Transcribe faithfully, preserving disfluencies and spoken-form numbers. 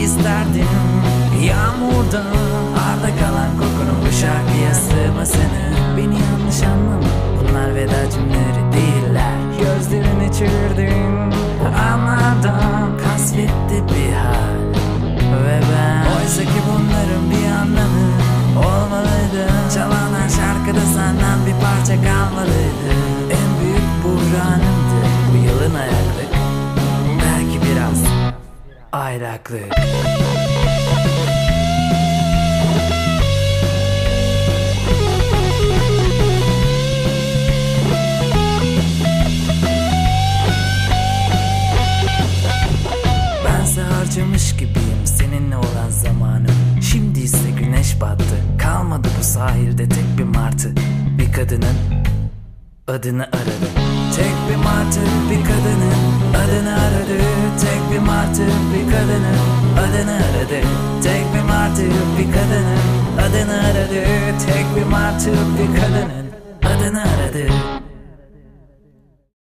isterdim. Yağmurdan arda kalan kokunu bu şarkıya sığmasını. Beni yanlış anlama, bunlar veda cümleleri değiller. Gözlerini çevirdin, anlardan kasvetli bir hal. Ve ben oysa ki bunların bir anlamı olmalıydı. Çalan her şarkıda senden bir parça kalmalıydı. En büyük buhranımdı bu yılın ayaklık, belki biraz aylaklık. Bense harcamış gibiyim seninle olan zamanım. Şimdi ise güneş battı, kalmadı bu sahilde tek bir martı. Bir kadının adını aradı. Tek bir martı bir kadının adını aradı. Tek bir martı bir kadının adını aradı. Tek bir martı bir kadının adını aradı. Tek bir martı bir kadının adını aradı.